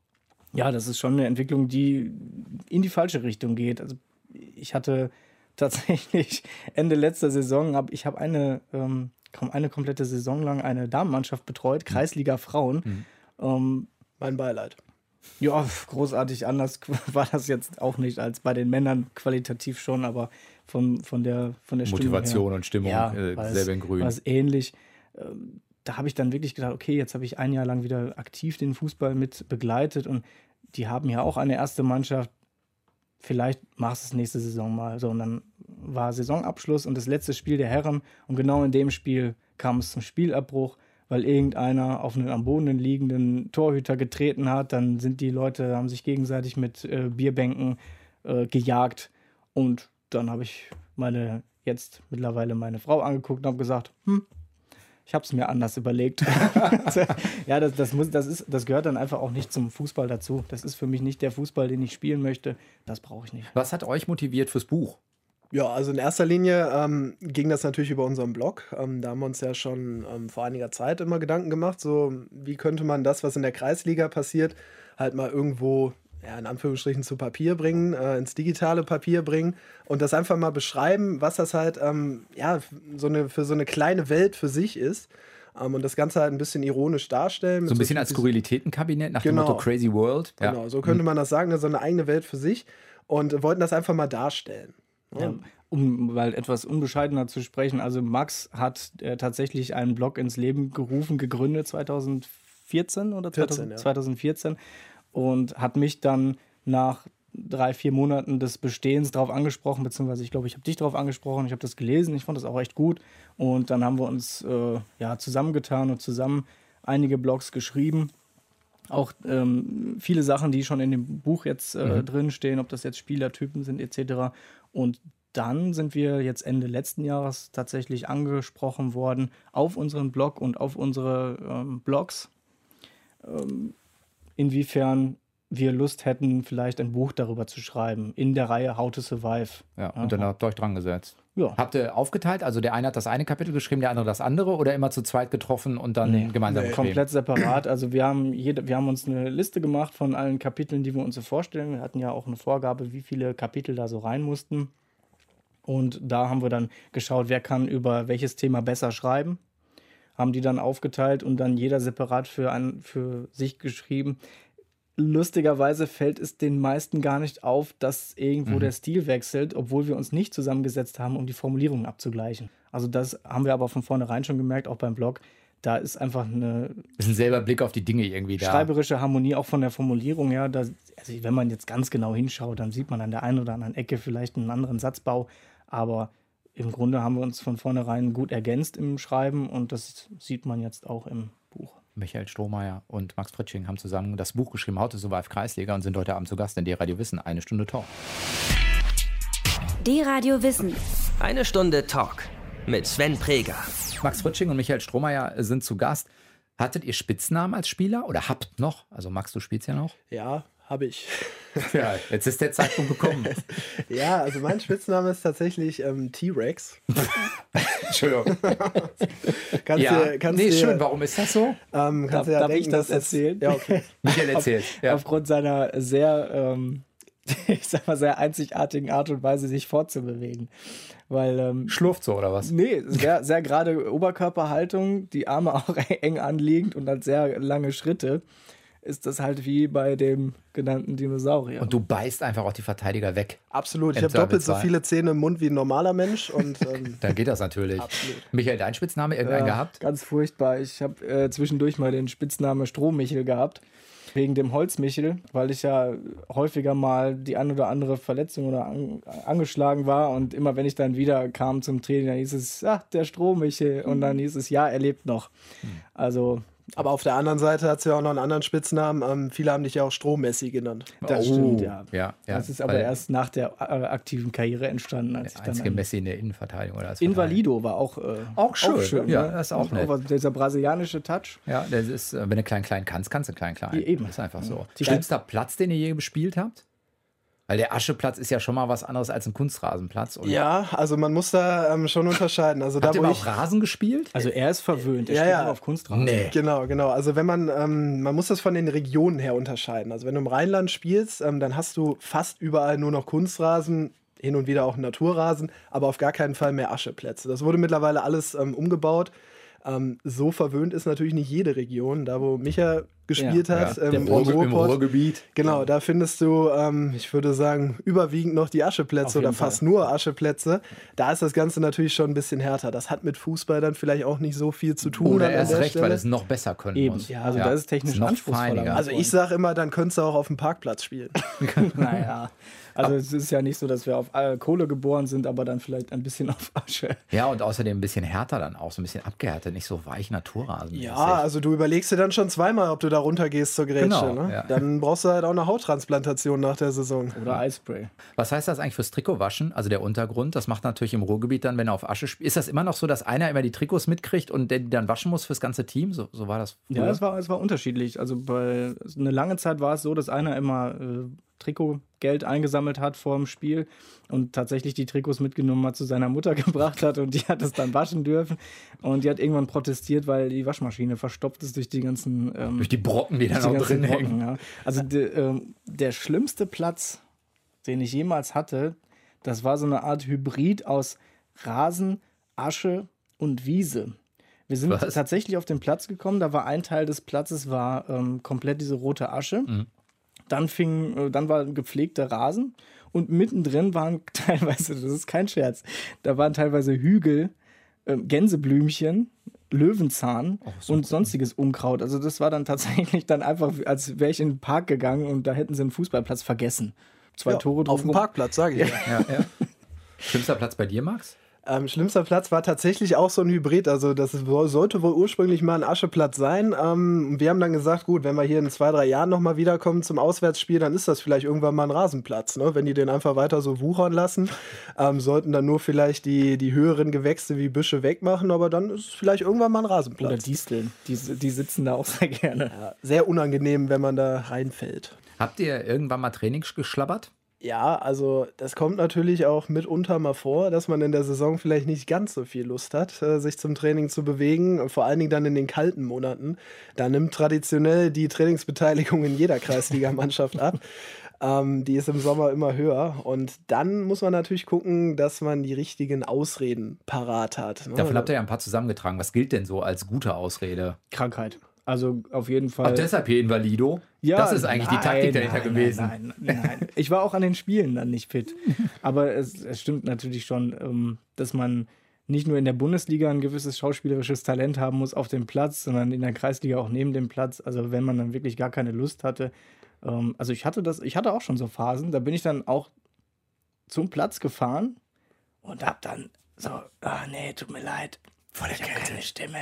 ja, das ist schon eine Entwicklung, die in die falsche Richtung geht. Also ich hatte tatsächlich Ende letzter Saison, hab, ich habe eine, ähm, eine komplette Saison lang eine Damenmannschaft betreut, Kreisliga Frauen. Mhm. Ähm, Mein Beileid. Ja, großartig anders war das jetzt auch nicht als bei den Männern, qualitativ schon, aber von, von der, von der Motivation Stimmung her, und Stimmung, ja, äh, selber in Grün. War es ähnlich. Ähm, da habe ich dann wirklich gedacht, okay, jetzt habe ich ein Jahr lang wieder aktiv den Fußball mit begleitet und die haben ja auch eine erste Mannschaft. Vielleicht machst du es nächste Saison mal. So, und dann war Saisonabschluss und das letzte Spiel der Herren und genau in dem Spiel kam es zum Spielabbruch, weil irgendeiner auf einen am Boden liegenden Torhüter getreten hat. Dann sind die Leute, haben sich gegenseitig mit äh, Bierbänken äh, gejagt. Und dann habe ich meine, jetzt mittlerweile meine Frau angeguckt und habe gesagt, hm, ich habe es mir anders überlegt. Ja, das, das, muss, das, ist, das gehört dann einfach auch nicht zum Fußball dazu. Das ist für mich nicht der Fußball, den ich spielen möchte. Das brauche ich nicht. Was hat euch motiviert fürs Buch? Ja, also in erster Linie ähm, ging das natürlich über unseren Blog. Ähm, da haben wir uns ja schon ähm, vor einiger Zeit immer Gedanken gemacht, so wie könnte man das, was in der Kreisliga passiert, halt mal irgendwo, ja, in Anführungsstrichen zu Papier bringen, äh, ins digitale Papier bringen und das einfach mal beschreiben, was das halt ähm, ja, so eine, für so eine kleine Welt für sich ist. Um, und das Ganze halt ein bisschen ironisch darstellen. So ein bisschen so als Skurrilitätenkabinett nach genau. dem Motto Crazy World. Ja. Genau, so könnte man das sagen, so eine eigene Welt für sich und wollten das einfach mal darstellen. Ja, um mal etwas unbescheidener zu sprechen, also Max hat äh, tatsächlich einen Blog ins Leben gerufen, gegründet zweitausendvierzehn oder vierzehn, ja. zweitausendvierzehn und hat mich dann nach drei, vier Monaten des Bestehens darauf angesprochen, beziehungsweise ich glaube, ich habe dich darauf angesprochen, ich habe das gelesen, ich fand das auch echt gut und dann haben wir uns äh, ja, zusammengetan und zusammen einige Blogs geschrieben. Auch ähm, viele Sachen, die schon in dem Buch jetzt äh, mhm. drinstehen, ob das jetzt Spielertypen sind et cetera. Und dann sind wir jetzt Ende letzten Jahres tatsächlich angesprochen worden auf unseren Blog und auf unsere ähm, Blogs, ähm, inwiefern wir Lust hätten, vielleicht ein Buch darüber zu schreiben, in der Reihe How to Survive. Ja, und Aha. dann habt ihr euch dran gesetzt. Ja. Habt ihr aufgeteilt? Also der eine hat das eine Kapitel geschrieben, der andere das andere oder immer zu zweit getroffen und dann nee, gemeinsam nee. geschrieben? Komplett separat. Also wir haben, jede, wir haben uns eine Liste gemacht von allen Kapiteln, die wir uns so vorstellen. Wir hatten ja auch eine Vorgabe, wie viele Kapitel da so rein mussten. Und da haben wir dann geschaut, wer kann über welches Thema besser schreiben. Haben die dann aufgeteilt und dann jeder separat für, ein, für sich geschrieben. Lustigerweise fällt es den meisten gar nicht auf, dass irgendwo mhm. der Stil wechselt, obwohl wir uns nicht zusammengesetzt haben, um die Formulierungen abzugleichen. Also das haben wir aber von vornherein schon gemerkt, auch beim Blog. Da ist einfach eine ist ein selber Blick auf die Dinge irgendwie da. Schreiberische Harmonie, auch von der Formulierung her. Da, also wenn man jetzt ganz genau hinschaut, dann sieht man an der einen oder anderen Ecke vielleicht einen anderen Satzbau. Aber im Grunde haben wir uns von vornherein gut ergänzt im Schreiben und das sieht man jetzt auch im Buch. Michael Strohmeier und Max Fritsching haben zusammen das Buch geschrieben, How to Survive Kreisliga, und sind heute Abend zu Gast in D-Radio Wissen. Eine Stunde Talk. D-Radio Wissen. Eine Stunde Talk mit Sven Preger. Max Fritsching und Michael Strohmeier sind zu Gast. Hattet ihr Spitznamen als Spieler oder habt noch? Also Max, du spielst ja noch. Ja, habe ich. Ja, jetzt ist der Zeitpunkt gekommen. Ja, also mein Spitzname ist tatsächlich ähm, T-Rex. Entschuldigung. kannst ja, dir, kannst nee, dir, schön. Warum ist das so? Ähm, kannst darf dir ja darf denken, ich das dass erzählen? Ja, okay. Michael erzählt. Ja. Aufgrund seiner sehr, ähm, ich sag mal, sehr einzigartigen Art und Weise, sich fortzubewegen. Weil, ähm, Schlurft so, oder was? Nee, sehr, sehr gerade Oberkörperhaltung, die Arme auch eng anliegend und dann sehr lange Schritte. Ist das halt wie bei dem genannten Dinosaurier. Und du beißt einfach auch die Verteidiger weg. Absolut. Ich habe doppelt so viele Zähne im Mund wie ein normaler Mensch. Und, ähm, dann geht das natürlich. Absolut. Michael, dein Spitzname irgendeinen ja, gehabt? Ganz furchtbar. Ich habe äh, zwischendurch mal den Spitznamen Strohmichel gehabt. Wegen dem Holzmichel, weil ich ja häufiger mal die ein oder andere Verletzung oder an, angeschlagen war. Und immer wenn ich dann wieder kam zum Training, dann hieß es, ach, der Strohmichel. Und dann hieß es, ja, er lebt noch. Also... Aber auf der anderen Seite hat es ja auch noch einen anderen Spitznamen. Ähm, viele haben dich ja auch Strohmessi genannt. Das oh, stimmt, ja. ja, ja. Das ist aber erst nach der äh, aktiven Karriere entstanden. Als der ich einzige dann Messi in der Innenverteidigung. Oder als Invalido war auch, äh, auch schön. Auch schön ja, ne? das ist auch nett. Aber dieser brasilianische Touch. Ja, das ist, wenn du klein-klein kannst, kannst du klein-klein. Eben. Das ist einfach so. Die Schlimmster Platz, den ihr je gespielt habt? Weil der Ascheplatz ist ja schon mal was anderes als ein Kunstrasenplatz. Und ja, also man muss da ähm, schon unterscheiden. Also habt da, ihr wo mal ich, auf Rasen gespielt? Also er ist verwöhnt, er ja, spielt ja. nur auf Kunstrasen. Nee. Genau, genau. Also wenn man, ähm, man muss das von den Regionen her unterscheiden. Also wenn du im Rheinland spielst, ähm, dann hast du fast überall nur noch Kunstrasen, hin und wieder auch Naturrasen, aber auf gar keinen Fall mehr Ascheplätze. Das wurde mittlerweile alles ähm, umgebaut. Ähm, so verwöhnt ist natürlich nicht jede Region. Da, wo Micha gespielt ja, hat, ja. Ähm, Der Ruhr, im Ruhrgebiet. Genau, da findest du, ähm, ich würde sagen, überwiegend noch die Ascheplätze oder fast Fall. nur Ascheplätze. Da ist das Ganze natürlich schon ein bisschen härter. Das hat mit Fußball dann vielleicht auch nicht so viel zu tun. Oder erst recht, Stelle. weil es noch besser können Eben. muss. Ja, also ja. das ist technisch ist noch anspruchsvoller. feiniger. Also ich sage immer, dann könntest du auch auf dem Parkplatz spielen. Naja. Also es ist ja nicht so, dass wir auf äh, Kohle geboren sind, aber dann vielleicht ein bisschen auf Asche. Ja, und außerdem ein bisschen härter dann auch, so ein bisschen abgehärtet, nicht so weich Naturrasen. Ja, also du überlegst dir dann schon zweimal, ob du da runtergehst zur Grätsche. Genau, ne? ja. Dann brauchst du halt auch eine Hauttransplantation nach der Saison. Oder Eispray. Was heißt das eigentlich fürs Trikotwaschen? Also der Untergrund, das macht natürlich im Ruhrgebiet dann, wenn er auf Asche spielt. Ist das immer noch so, dass einer immer die Trikots mitkriegt und der die dann waschen muss fürs ganze Team? So, so war das früher? Ja, es war, es war unterschiedlich. Also bei, eine lange Zeit war es so, dass einer immer äh, Trikotgeld eingesammelt hat vor dem Spiel und tatsächlich die Trikots mitgenommen hat, zu seiner Mutter gebracht hat und die hat es dann waschen dürfen und die hat irgendwann protestiert, weil die Waschmaschine verstopft ist durch die ganzen ähm, Durch die Brocken, die da die noch ganzen drin Brocken, hängen. ja. Also de, ähm, der schlimmste Platz, den ich jemals hatte, das war so eine Art Hybrid aus Rasen, Asche und Wiese. Wir sind Was? tatsächlich auf den Platz gekommen, da war ein Teil des Platzes war ähm, komplett diese rote Asche. Mhm. Dann fing, äh, dann war gepflegter Rasen und mittendrin waren teilweise, das ist kein Scherz, da waren teilweise Hügel, äh, Gänseblümchen, Löwenzahn so und sonstiges Unkraut. Also das war dann tatsächlich dann einfach, als wäre ich in den Park gegangen und da hätten sie einen Fußballplatz vergessen. Zwei Ja, Tore auf dem drumherum. Parkplatz, sage ich ja. Ja, ja. Schlimmster Platz bei dir, Max? Ähm, schlimmster Platz war tatsächlich auch so ein Hybrid. Also das ist, sollte wohl ursprünglich mal ein Ascheplatz sein. Ähm, wir haben dann gesagt, gut, wenn wir hier in zwei, drei Jahren nochmal wiederkommen zum Auswärtsspiel, dann ist das vielleicht irgendwann mal ein Rasenplatz. Ne? Wenn die den einfach weiter so wuchern lassen, ähm, sollten dann nur vielleicht die, die höheren Gewächse wie Büsche wegmachen, aber dann ist es vielleicht irgendwann mal ein Rasenplatz. Oder Disteln, die, die sitzen da auch sehr gerne. Ja, sehr unangenehm, wenn man da reinfällt. Habt ihr irgendwann mal Trainings geschlabbert? Ja, also das kommt natürlich auch mitunter mal vor, dass man in der Saison vielleicht nicht ganz so viel Lust hat, äh, sich zum Training zu bewegen. Vor allen Dingen dann in den kalten Monaten. Da nimmt traditionell die Trainingsbeteiligung in jeder Kreisligamannschaft ab. Ähm, die ist im Sommer immer höher. Und dann muss man natürlich gucken, dass man die richtigen Ausreden parat hat. Ne? Davon habt ihr ja ein paar zusammengetragen. Was gilt denn so als gute Ausrede? Krankheit. Also auf jeden Fall. Ach, deshalb hier Invalido? Ja, das ist eigentlich die nein, Taktik dahinter nein, gewesen. Nein, nein, nein. Ich war auch an den Spielen dann nicht fit. Aber es, es stimmt natürlich schon, ähm, dass man nicht nur in der Bundesliga ein gewisses schauspielerisches Talent haben muss auf dem Platz, sondern in der Kreisliga auch neben dem Platz. Also wenn man dann wirklich gar keine Lust hatte. Ähm, also ich hatte das, ich hatte auch schon so Phasen, da bin ich dann auch zum Platz gefahren und hab dann so, ah nee, tut mir leid, Vor der ich habe Kälte. keine Stimme.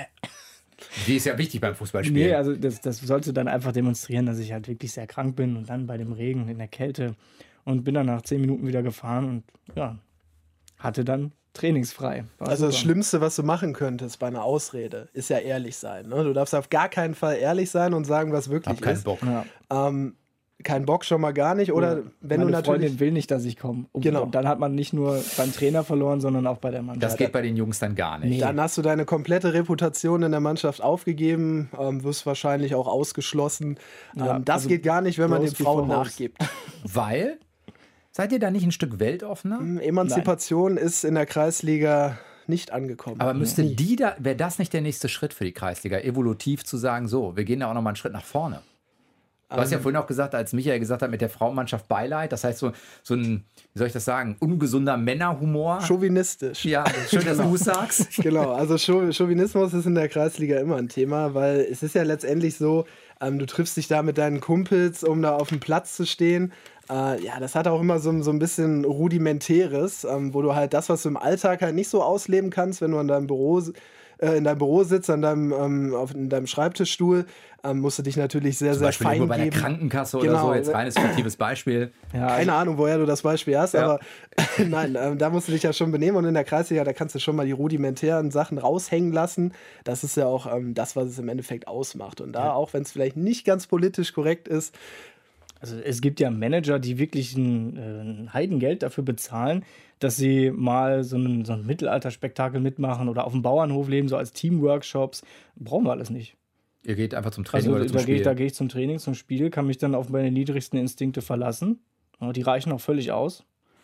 Die ist ja wichtig beim Fußballspielen. Nee, also das, das sollte dann einfach demonstrieren, dass ich halt wirklich sehr krank bin und dann bei dem Regen in der Kälte und bin dann nach zehn Minuten wieder gefahren und ja, hatte dann trainingsfrei. War Also das super. Schlimmste, was du machen könntest bei einer Ausrede, ist ja ehrlich sein. Ne? Du darfst auf gar keinen Fall ehrlich sein und sagen, was wirklich Hab keinen ist. Bock. Ja. Ähm, kein Bock schon mal gar nicht. Oder wenn Meine du natürlich... Freundin will nicht, dass ich komme. Und, Genau. und dann hat man nicht nur beim Trainer verloren, sondern auch bei der Mannschaft. Das geht bei den Jungs dann gar nicht. Nee. Dann hast du deine komplette Reputation in der Mannschaft aufgegeben, ähm, wirst wahrscheinlich auch ausgeschlossen. Ja, ähm, das also geht gar nicht, wenn man den Bros before Frauen hoes. nachgibt. Weil? Seid ihr da nicht ein Stück weltoffener? Ähm, Emanzipation ist in der Kreisliga nicht angekommen. Aber müsste Nie. die da, wäre das nicht der nächste Schritt für die Kreisliga, evolutiv zu sagen, so, wir gehen da auch nochmal einen Schritt nach vorne? Du hast ja vorhin auch gesagt, als Michael gesagt hat, mit der Frauenmannschaft Beileid, das heißt so, so ein, wie soll ich das sagen, ungesunder Männerhumor. Chauvinistisch. Ja, schön, dass du es sagst. Genau, also Chau- Chauvinismus ist in der Kreisliga immer ein Thema, weil es ist ja letztendlich so, ähm, du triffst dich da mit deinen Kumpels, um da auf dem Platz zu stehen. Äh, ja, das hat auch immer so, so ein bisschen Rudimentäres, ähm, wo du halt das, was du im Alltag halt nicht so ausleben kannst, wenn du an deinem Büro äh, in deinem Büro sitzt, an deinem, ähm, auf in deinem Schreibtischstuhl, ähm, musst du dich natürlich sehr, Zum sehr Beispiel fein irgendwo bei der geben. Krankenkasse oder Genau. so, jetzt reines fiktives Beispiel. Ja, Keine Ahnung, woher du das Beispiel hast, Ja. aber nein, ähm, da musst du dich ja schon benehmen und in der Kreisliga, da kannst du schon mal die rudimentären Sachen raushängen lassen. Das ist ja auch ähm, das, was es im Endeffekt ausmacht. Und da, Ja. auch wenn es vielleicht nicht ganz politisch korrekt ist, Also es gibt ja Manager, die wirklich ein, äh, ein Heidengeld dafür bezahlen, dass sie mal so ein, so ein Mittelalterspektakel mitmachen oder auf dem Bauernhof leben, so als Teamworkshops. Brauchen wir alles nicht. Ihr geht einfach zum Training Also oder zum da gehe Spiel. ich, da gehe ich zum Training, zum Spiel, kann mich dann auf meine niedrigsten Instinkte verlassen. Ja, die reichen auch völlig aus.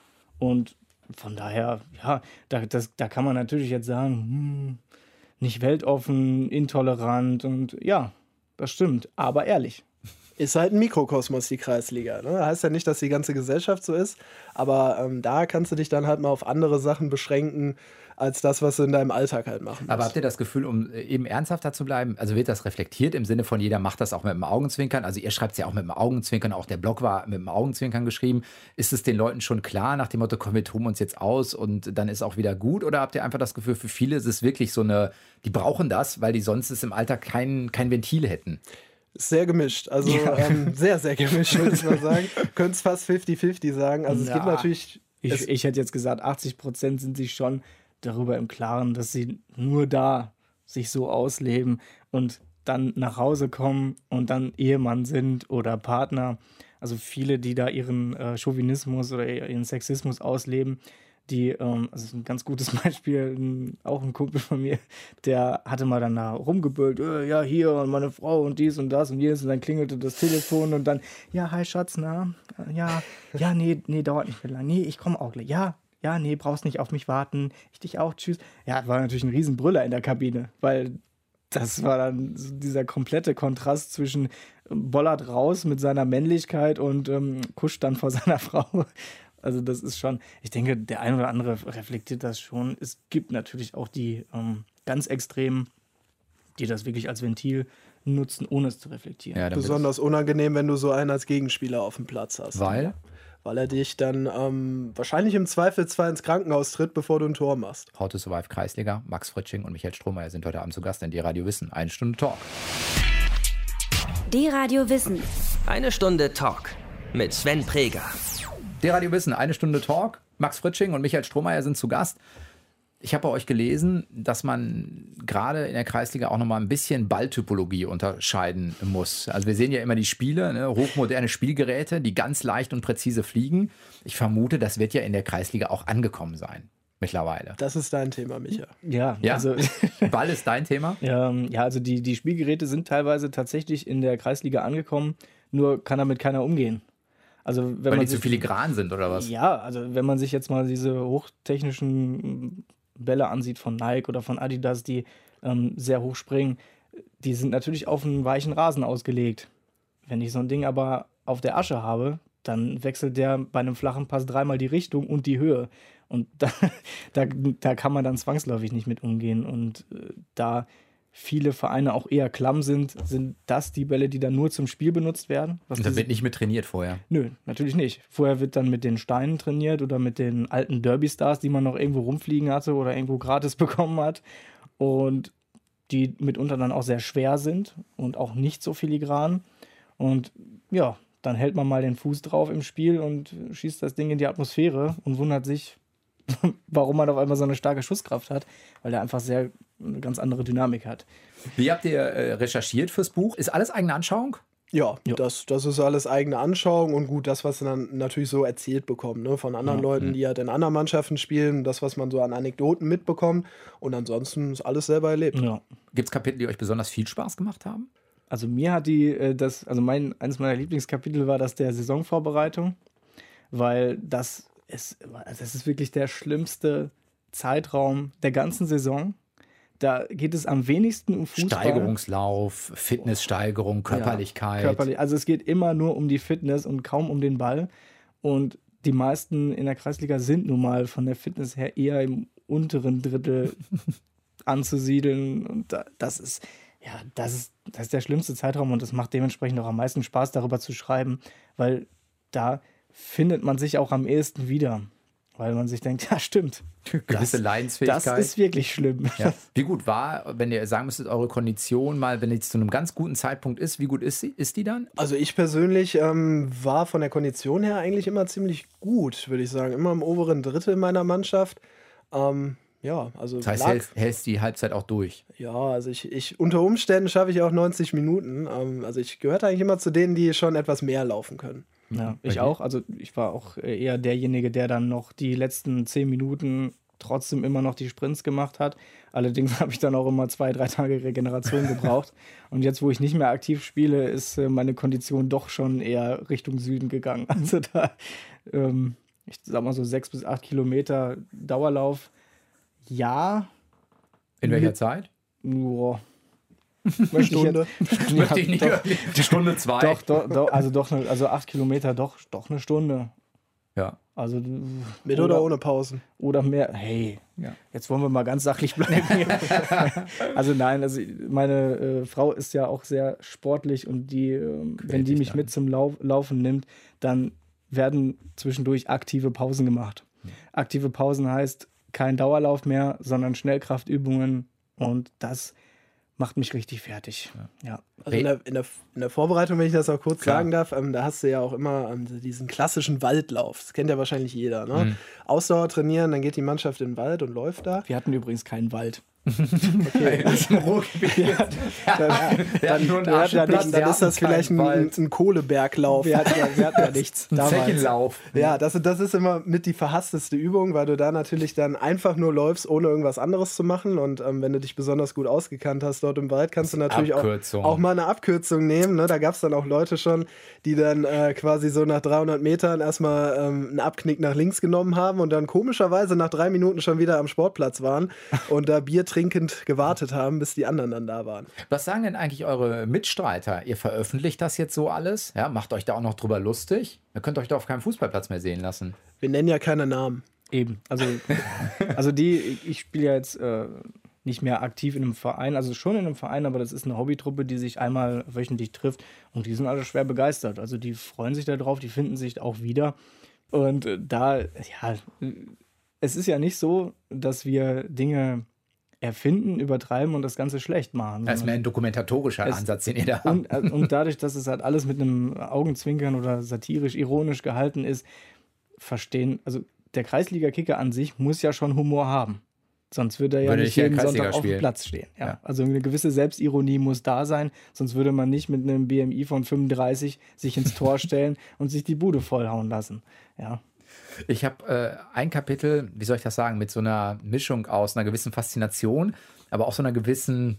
Und von daher, ja, da, das, da kann man natürlich jetzt sagen, hm, nicht weltoffen, intolerant und ja, das stimmt, aber ehrlich. ist halt ein Mikrokosmos, die Kreisliga. Ne? Heißt ja nicht, dass die ganze Gesellschaft so ist, aber ähm, da kannst du dich dann halt mal auf andere Sachen beschränken, als das, was du in deinem Alltag halt machen musst. Aber habt ihr das Gefühl, um äh, eben ernsthafter zu bleiben, also wird das reflektiert im Sinne von jeder macht das auch mit dem Augenzwinkern, also ihr schreibt es ja auch mit dem Augenzwinkern, auch der Blog war mit dem Augenzwinkern geschrieben, ist es den Leuten schon klar nach dem Motto, komm, wir toben uns jetzt aus und dann ist auch wieder gut, oder habt ihr einfach das Gefühl, für viele ist es wirklich so eine, die brauchen das, weil die sonst es im Alltag kein, kein Ventil hätten? Sehr gemischt, also Ja. ähm, sehr, sehr gemischt, würde ich mal sagen. Könntest fast fifty fifty sagen. Also es Ja. gibt natürlich... Ich, es, ich hätte jetzt gesagt, achtzig Prozent sind sich schon darüber im Klaren, dass sie nur da sich so ausleben und dann nach Hause kommen und dann Ehemann sind oder Partner. Also viele, die da ihren äh, Chauvinismus oder ihren Sexismus ausleben, die, ähm, also ein ganz gutes Beispiel, ein, auch ein Kumpel von mir, der hatte mal dann da rumgeböllt, äh, ja hier und meine Frau und dies und das und jenes und dann klingelte das Telefon und dann, ja, hi Schatz, na, ja, ja, nee, nee, dauert nicht mehr lang, nee, ich komme auch gleich, ja, ja, nee, brauchst nicht auf mich warten, ich dich auch, tschüss. Ja, war natürlich ein Riesenbrüller in der Kabine, weil das war dann so dieser komplette Kontrast zwischen bollert raus mit seiner Männlichkeit und ähm, kuscht dann vor seiner Frau. Also das ist schon, ich denke, der ein oder andere reflektiert das schon. Es gibt natürlich auch die ähm, ganz Extremen, die das wirklich als Ventil nutzen, ohne es zu reflektieren. Ja, Besonders unangenehm, wenn du so einen als Gegenspieler auf dem Platz hast. Weil? Weil er dich dann ähm, wahrscheinlich im Zweifelsfall ins Krankenhaus tritt, bevor du ein Tor machst. How to Survive Kreisliga, Max Fritsching und Michael Strohmeier sind heute Abend zu Gast in D-Radio Wissen. Eine Stunde Talk. D-Radio Wissen. Eine Stunde Talk mit Sven Preger. D-Radio Wissen, eine Stunde Talk. Max Fritsching und Michael Strohmeier sind zu Gast. Ich habe bei euch gelesen, dass man gerade in der Kreisliga auch nochmal ein bisschen Balltypologie unterscheiden muss. Also wir sehen ja immer die Spiele, ne, hochmoderne Spielgeräte, die ganz leicht und präzise fliegen. Ich vermute, das wird ja in der Kreisliga auch angekommen sein mittlerweile. Das ist dein Thema, Micha. Ja, Ja, also Ball ist dein Thema? ähm, ja, also die, die Spielgeräte sind teilweise tatsächlich in der Kreisliga angekommen, nur kann damit keiner umgehen. Also wenn Weil man die zu sich, filigran sind oder was? Ja, also wenn man sich jetzt mal diese hochtechnischen Bälle ansieht von Nike oder von Adidas, die ähm, sehr hoch springen, die sind natürlich auf einen weichen Rasen ausgelegt. Wenn ich so ein Ding aber auf der Asche habe, dann wechselt der bei einem flachen Pass dreimal die Richtung und die Höhe. Und da, da, da kann man dann zwangsläufig nicht mit umgehen. Und äh, da viele Vereine auch eher klamm sind, sind das die Bälle, die dann nur zum Spiel benutzt werden. Was Und da diese- wird nicht mit trainiert vorher. Nö, natürlich nicht. Vorher wird dann mit den Steinen trainiert oder mit den alten Derby-Stars, die man noch irgendwo rumfliegen hatte oder irgendwo gratis bekommen hat. Und die mitunter dann auch sehr schwer sind und auch nicht so filigran. Und ja, dann hält man mal den Fuß drauf im Spiel und schießt das Ding in die Atmosphäre und wundert sich, warum man auf einmal so eine starke Schusskraft hat, weil der einfach sehr eine ganz andere Dynamik hat. Wie habt ihr äh, recherchiert fürs Buch? Ist alles eigene Anschauung? Ja, Ja. Das, das ist alles eigene Anschauung und gut, das, was sie dann natürlich so erzählt bekommen, ne, von anderen Ja. Leuten, die halt in anderen Mannschaften spielen, das, was man so an Anekdoten mitbekommt und ansonsten ist alles selber erlebt. Ja. Gibt es Kapitel, die euch besonders viel Spaß gemacht haben? Also mir hat die, äh, das, also mein, eines meiner Lieblingskapitel war das der Saisonvorbereitung, weil das ist, also das ist wirklich der schlimmste Zeitraum der ganzen Saison. Da geht es am wenigsten um Fußball. Steigerungslauf, Fitnesssteigerung, Körperlichkeit. Ja, körperlich. Also es geht immer nur um die Fitness und kaum um den Ball. Und die meisten in der Kreisliga sind nun mal von der Fitness her eher im unteren Drittel anzusiedeln. Und da, das ist, ja, das ist, das ist der schlimmste Zeitraum und das macht dementsprechend auch am meisten Spaß, darüber zu schreiben, weil da findet man sich auch am ehesten wieder. Weil man sich denkt, ja, stimmt. Gewisse das, Leidensfähigkeit. Das ist wirklich schlimm. Ja. Wie gut war, wenn ihr sagen müsstet, eure Kondition mal, wenn die zu einem ganz guten Zeitpunkt ist, wie gut ist sie? Ist die dann? Also ich persönlich ähm, war von der Kondition her eigentlich immer ziemlich gut, würde ich sagen. Immer im oberen Drittel meiner Mannschaft. Ähm, ja, also Das heißt, lag- hältst, hältst die Halbzeit auch durch. ja, also ich, ich unter Umständen schaffe ich auch neunzig Minuten. Ähm, also ich gehörte eigentlich immer zu denen, die schon etwas mehr laufen können. Ja, Bei ich dir? auch. Also ich war auch eher derjenige, der dann noch die letzten zehn Minuten trotzdem immer noch die Sprints gemacht hat. Allerdings habe ich dann auch immer zwei, drei Tage Regeneration gebraucht. Und jetzt, wo ich nicht mehr aktiv spiele, ist äh, meine Kondition doch schon eher Richtung Süden gegangen. Also da, ähm, ich sag mal so sechs bis acht Kilometer Dauerlauf. Ja, In welcher Mit- Zeit? nur Eine Stunde. Möchte ich nicht doch, hören. Die Stunde zwei. doch, doch, doch, also doch, ne, also acht Kilometer, doch, doch eine Stunde. Ja. Also Mit oder ohne Pausen? oder mehr. Hey, Ja. jetzt wollen wir mal ganz sachlich bleiben. hier. Also nein, also meine äh, Frau ist ja auch sehr sportlich und die, ähm, wenn die dich mich dann. mit zum Lau Laufen nimmt, dann werden zwischendurch aktive Pausen gemacht. Aktive Pausen heißt kein Dauerlauf mehr, sondern Schnellkraftübungen und das macht mich richtig fertig. Ja. Also in der, in, der, in der Vorbereitung, wenn ich das auch kurz Klar. sagen darf, ähm, da hast du ja auch immer ähm, diesen klassischen Waldlauf. Das kennt ja wahrscheinlich jeder. Ne? Mhm. Ausdauer trainieren, dann geht die Mannschaft in den Wald und läuft da. Wir hatten übrigens keinen Wald. Okay. Das ist im Ruhrgebiet. Wir hatten nur einen Ja, dann, Ascheplatz, dann, wir dann ist das hatten vielleicht ein, keinen Wald. ein Kohleberglauf. Wir hatten ja, wir hatten ja nichts. Ein damals. Zechenlauf. Ja, das, das ist immer mit die verhassteste Übung, weil du da natürlich dann einfach nur läufst, ohne irgendwas anderes zu machen. Und ähm, wenn du dich besonders gut ausgekannt hast dort im Wald, kannst du natürlich auch, Abkürzung. auch mal eine Abkürzung nehmen. Ne? Da gab es dann auch Leute schon, die dann äh, quasi so nach dreihundert Metern erstmal ähm, einen Abknick nach links genommen haben und dann komischerweise nach drei Minuten schon wieder am Sportplatz waren und da Bier trinkend gewartet haben, bis die anderen dann da waren. Was sagen denn eigentlich eure Mitstreiter? Ihr veröffentlicht das jetzt so alles? Ja, macht euch da auch noch drüber lustig? Ihr könnt euch da auf keinem Fußballplatz mehr sehen lassen. Wir nennen ja keine Namen. Eben. Also, also die, ich spiele ja jetzt äh, nicht mehr aktiv in einem Verein, also schon in einem Verein, aber das ist eine Hobbytruppe, die sich einmal wöchentlich trifft und die sind alle schwer begeistert. Also die freuen sich darauf, die finden sich auch wieder. Und äh, da, ja, es ist ja nicht so, dass wir Dinge erfinden, übertreiben und das Ganze schlecht machen. Das ist mehr ein dokumentatorischer Es- Ansatz, den ihr da habt. Und, und dadurch, dass es halt alles mit einem Augenzwinkern oder satirisch, ironisch gehalten ist, verstehen, also der Kreisliga-Kicker an sich muss ja schon Humor haben. Sonst würde er ja Würde nicht nicht ja jeden Kreisliga Sonntag auf dem spielen. Platz stehen. Ja. Ja. Also eine gewisse Selbstironie muss da sein, sonst würde man nicht mit einem B M I von fünfunddreißig sich ins Tor stellen und sich die Bude vollhauen lassen. Ja. Ich habe äh, ein Kapitel, wie soll ich das sagen, mit so einer Mischung aus einer gewissen Faszination, aber auch so einer gewissen,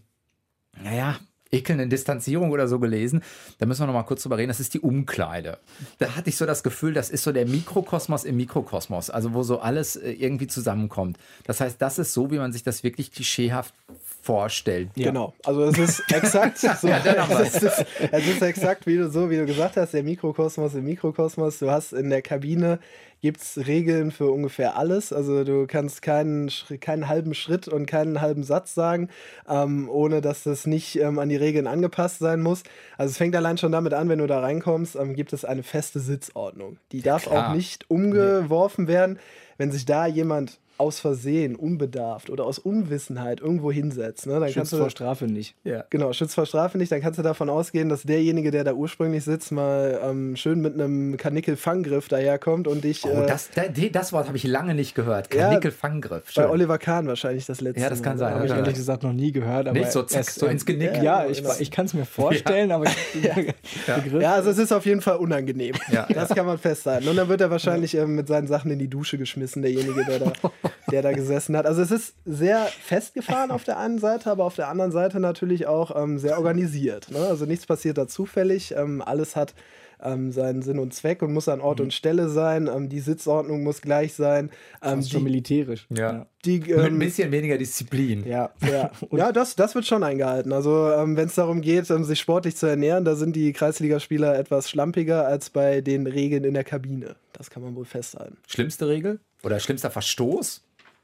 naja, ekelnden Distanzierung oder so gelesen. Da müssen wir noch mal kurz drüber reden. Das ist die Umkleide. Da hatte ich so das Gefühl, das ist so der Mikrokosmos im Mikrokosmos, also wo so alles äh, irgendwie zusammenkommt. Das heißt, das ist so, wie man sich das wirklich klischeehaft vorstellt. Ja. Genau, also es ist exakt so, Ja, dann haben wir's. es, ist, es ist exakt wie du, so, wie du gesagt hast, der Mikrokosmos im Mikrokosmos. Du hast in der Kabine, gibt es Regeln für ungefähr alles. Also du kannst keinen, Schri- keinen halben Schritt und keinen halben Satz sagen, ähm, ohne dass das nicht ähm, an die Regeln angepasst sein muss. Also es fängt allein schon damit an, wenn du da reinkommst, ähm, gibt es eine feste Sitzordnung. Die darf klar. auch nicht umgeworfen werden. Wenn sich da jemand aus Versehen, unbedarft oder aus Unwissenheit irgendwo hinsetzt, ne, dann Schutz kannst du vor Strafe nicht. ja, genau, Schutz vor Strafe nicht. Dann kannst du davon ausgehen, dass derjenige, der da ursprünglich sitzt, mal ähm, schön mit einem Kanickel-Fanggriff daherkommt und dich Oh, äh, das, da- die- das Wort habe ich lange nicht gehört. Ja, Kanickel-Fanggriff. bei Schön. Oliver Kahn wahrscheinlich das letzte Ja, das kann Mal. sein. Habe ich Ja. ehrlich gesagt noch nie gehört. Aber Nicht so zack, es- so ins Genick. Ja, Ja, ich, genau. ich kann es mir vorstellen, aber ich, Begriff. Ja, also es ist auf jeden Fall unangenehm. Ja. Das kann man festhalten. Und dann wird er wahrscheinlich ähm, mit seinen Sachen in die Dusche geschmissen, derjenige, der da, der da gesessen hat. Also es ist sehr festgefahren auf der einen Seite, aber auf der anderen Seite natürlich auch ähm, sehr organisiert. Ne? Also nichts passiert da zufällig. Ähm, alles hat ähm, seinen Sinn und Zweck und muss an Ort und Stelle sein. Ähm, die Sitzordnung muss gleich sein. Ähm, Fast schon die, militärisch. Ja. die, Mit ein ähm, bisschen weniger Disziplin. Ja. ja, ja das, das wird schon eingehalten. Also ähm, wenn es darum geht, ähm, sich sportlich zu ernähren, da sind die Kreisligaspieler etwas schlampiger als bei den Regeln in der Kabine. Das kann man wohl festhalten. Schlimmste Regel? Oder schlimmster Verstoß?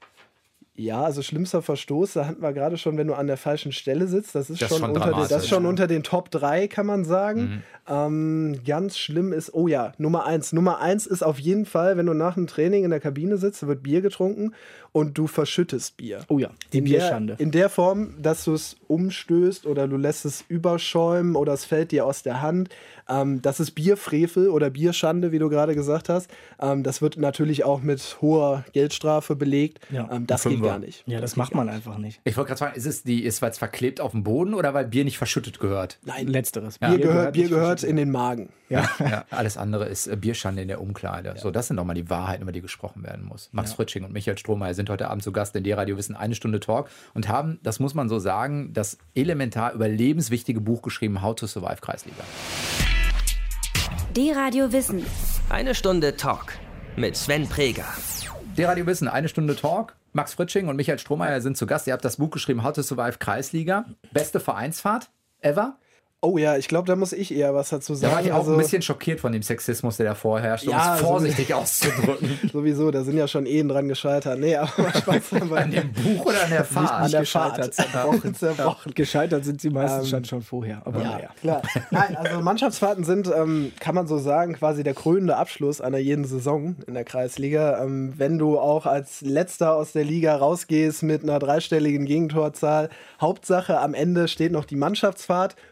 Ja, also schlimmster Verstoß, da hatten wir gerade schon, wenn du an der falschen Stelle sitzt, das ist, Das ist schon, schon unter den, das ist dramatisch. schon unter den Top drei, kann man sagen. Ähm, ganz schlimm ist, oh ja, Nummer eins. Nummer eins ist auf jeden Fall, wenn du nach dem Training in der Kabine sitzt, wird Bier getrunken und du verschüttest Bier. Oh ja, die in Bierschande. Der, in der Form, dass du es umstößt oder du lässt es überschäumen oder es fällt dir aus der Hand. Ähm, das ist Bierfrevel oder Bierschande, wie du gerade gesagt hast. Ähm, das wird natürlich auch mit hoher Geldstrafe belegt. Ja. Ähm, das Ein geht Fünfer. gar nicht. Ja, das macht man einfach nicht. Ich wollte gerade fragen, ist es die, ist es verklebt auf dem Boden oder weil Bier nicht verschüttet gehört? Nein, Letzteres. Bier, gehört, Bier nicht gehört in den Magen. Ja. Ja, alles andere ist äh, Bierschande in der Umkleide. So, das sind doch mal die Wahrheiten, über die gesprochen werden muss. Max Fritsching und Michael Strohmeier sind heute Abend zu Gast in D-Radio Wissen, eine Stunde Talk und haben, das muss man so sagen, das elementar überlebenswichtige Buch geschrieben, How to Survive Kreisliga. D-Radio Wissen. Eine Stunde Talk mit Sven Preger. D-Radio Wissen, eine Stunde Talk. Max Fritsching und Michael Strohmeier sind zu Gast. Ihr habt das Buch geschrieben, How to Survive Kreisliga. Beste Vereinsfahrt ever. Oh ja, ich glaube, da muss ich eher was dazu Da sagen. war ich auch Also, ein bisschen schockiert von dem Sexismus, der da vorherrscht, um Ja, es so- vorsichtig auszudrücken. sowieso, da sind ja schon Ehen dran gescheitert. Nee, aber mal Spaß dabei. An dem Buch oder an der Fahrt? An der gescheitert, Fahrt. Zerbrochen, zerbrochen. Gescheitert sind sie meistens Ähm, schon, schon vorher. Aber Ja, naja. klar. Nein, also Mannschaftsfahrten sind, ähm, kann man so sagen, quasi der krönende Abschluss einer jeden Saison in der Kreisliga. Ähm, wenn du auch als Letzter aus der Liga rausgehst mit einer dreistelligen Gegentorzahl, Hauptsache am Ende steht noch die Mannschaftsfahrt,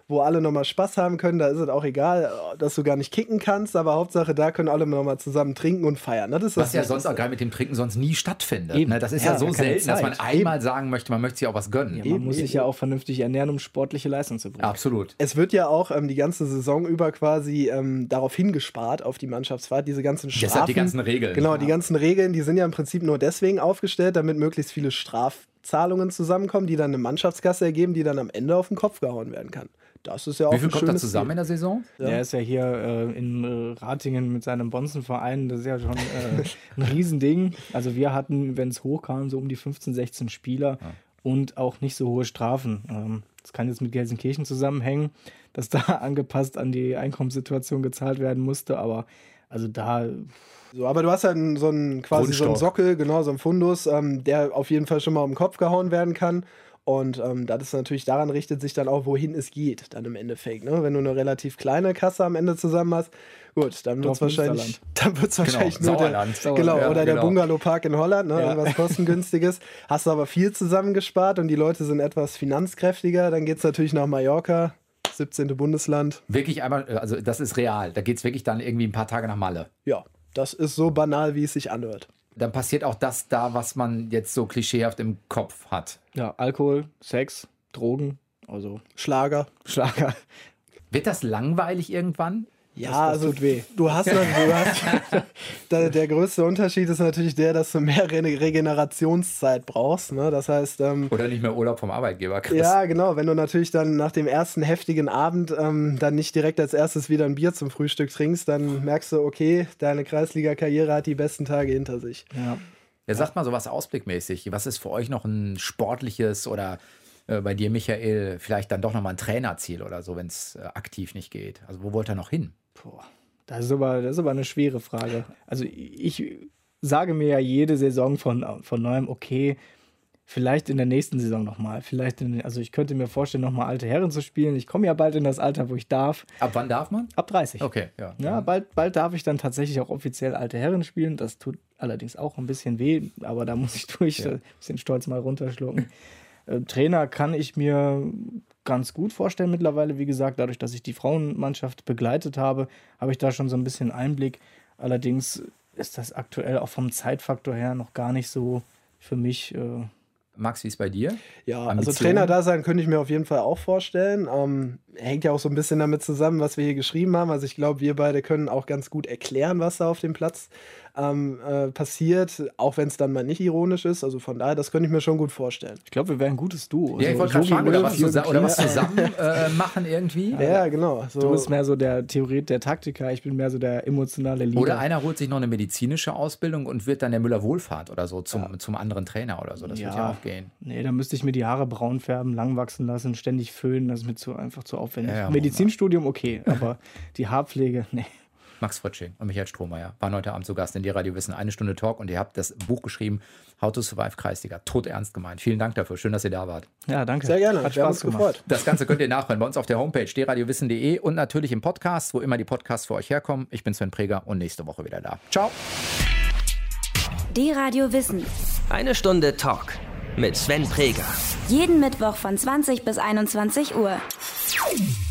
wo alle nochmal Spaß haben können. Da ist es auch egal, dass du gar nicht kicken kannst, aber Hauptsache, da können alle nochmal zusammen trinken und feiern. Das ist das was ja sonst auch gerade mit dem Trinken sonst nie stattfindet. Eben. Ne? Das ist Ja, ja, so gar keine selten, dass man Zeit. einmal Eben. sagen möchte, man möchte sich auch was gönnen. Ja, man Eben, muss sich eben. ja auch vernünftig ernähren, um sportliche Leistung zu bringen. Absolut. Es wird ja auch ähm, die ganze Saison über quasi ähm, darauf hingespart, auf die Mannschaftsfahrt, diese ganzen Strafen. Deshalb die ganzen Regeln. Genau, die ganzen Regeln, die sind ja im Prinzip nur deswegen aufgestellt, damit möglichst viele Strafzahlungen zusammenkommen, die dann eine Mannschaftskasse ergeben, die dann am Ende auf den Kopf gehauen werden kann. Das ist ja auch Wie viel ein kommt da schönes zusammen in der Saison? Ja. Der ist ja hier äh, in äh, Ratingen mit seinem Bonzenverein, das ist ja schon äh, ein Riesending. Also wir hatten, wenn es hochkam, so um die fünfzehn, sechzehn Spieler und auch nicht so hohe Strafen. Ähm, das kann jetzt mit Gelsenkirchen zusammenhängen, dass da angepasst an die Einkommenssituation gezahlt werden musste, aber also da... So, aber du hast ja einen, so einen quasi so einen Grundstock. Sockel, genau, so einen Fundus, ähm, der auf jeden Fall schon mal um den Kopf gehauen werden kann. Und ähm, das ist natürlich, daran richtet sich dann auch, wohin es geht, dann im Endeffekt. Ne? Wenn du eine relativ kleine Kasse am Ende zusammen hast, gut, dann wird es wahrscheinlich, dann wird's wahrscheinlich nur Sauerland. der, genau, Ja, oder der genau. Bungalow-Park in Holland, ne? Ja. Irgendwas kostengünstiges. Hast du aber viel zusammengespart und die Leute sind etwas finanzkräftiger, dann geht es natürlich nach Mallorca, siebzehnte Bundesland. Wirklich einmal, also das ist real. Da geht es wirklich dann irgendwie ein paar Tage nach Malle. Ja, das ist so banal, wie es sich anhört. Dann passiert auch das da, was man jetzt so klischeehaft im Kopf hat. Ja, Alkohol, Sex, Drogen, also Schlager. Schlager. Wird das langweilig irgendwann? Ja, das also tut weh. du hast, du hast der, der größte Unterschied ist natürlich der, dass du mehr Re Regenerationszeit brauchst. Ne? Das heißt, ähm, Oder nicht mehr Urlaub vom Arbeitgeber kriegst? ja, genau, wenn du natürlich dann nach dem ersten heftigen Abend ähm, dann nicht direkt als erstes wieder ein Bier zum Frühstück trinkst, dann merkst du, okay, deine Kreisliga-Karriere hat die besten Tage hinter sich. Ja. Ja, sagt mal so was ausblickmäßig. Was ist für euch noch ein sportliches oder äh, bei dir, Michael, vielleicht dann doch nochmal ein Trainerziel oder so, wenn es äh, aktiv nicht geht? Also wo wollt ihr noch hin? Boah, das ist, aber, das ist aber eine schwere Frage. Also ich sage mir ja jede Saison von, von neuem, okay, vielleicht in der nächsten Saison nochmal. Vielleicht in, also ich könnte mir vorstellen, nochmal alte Herren zu spielen. Ich komme ja bald in das Alter, wo ich darf. Ab wann darf man? Ab dreißig. Okay, ja. Ja, bald, bald darf ich dann tatsächlich auch offiziell alte Herren spielen. Das tut allerdings auch ein bisschen weh, aber da muss ich durch, Ja. ein bisschen Stolz mal runterschlucken. äh, Trainer kann ich mir ganz gut vorstellen mittlerweile, wie gesagt, dadurch, dass ich die Frauenmannschaft begleitet habe, habe ich da schon so ein bisschen Einblick. Allerdings ist das aktuell auch vom Zeitfaktor her noch gar nicht so für mich. Äh, Max, wie ist bei dir? Ja, also Ambitionen? Trainer da sein könnte ich mir auf jeden Fall auch vorstellen. Ähm, hängt ja auch so ein bisschen damit zusammen, was wir hier geschrieben haben. Also ich glaube, wir beide können auch ganz gut erklären, was da auf dem Platz ähm, äh, passiert, auch wenn es dann mal nicht ironisch ist. Also von daher, das könnte ich mir schon gut vorstellen. ich glaube, wir wären ein gutes Duo. Ja, ich So wollte gerade Jogi fragen, oder Löw, was, Jürgen zusammen, oder was Klopp. zusammen äh, machen irgendwie? Ja, genau. So. Du bist mehr so der Theoret, der Taktiker, ich bin mehr so der emotionale Leader. Oder einer holt sich noch eine medizinische Ausbildung und wird dann der Müller-Wohlfahrt oder so zum, zum anderen Trainer oder so. Das wird ja auch gehen. Nee, da müsste ich mir die Haare braun färben, lang wachsen lassen, ständig föhnen, das ist mir zu, einfach zu aufwendig. Ja, ja, Medizinstudium okay, aber die Haarpflege, nee. Max Fritzsching und Michael Strohmeier waren heute Abend zu Gast in die Radio Wissen. Eine Stunde Talk und ihr habt das Buch geschrieben, How to Survive Kreisliga. Todernst gemeint. Vielen Dank dafür. Schön, dass ihr da wart. Ja, danke. Sehr gerne, Hat wir haben Spaß uns gemacht. gefreut. Das Ganze könnt ihr nachhören bei uns auf der Homepage d radio wissen punkt de und natürlich im Podcast, wo immer die Podcasts für euch herkommen. Ich bin Sven Preger und nächste Woche wieder da. Ciao. D-Radio Wissen. Eine Stunde Talk mit Sven Preger. Jeden Mittwoch von zwanzig bis einundzwanzig Uhr.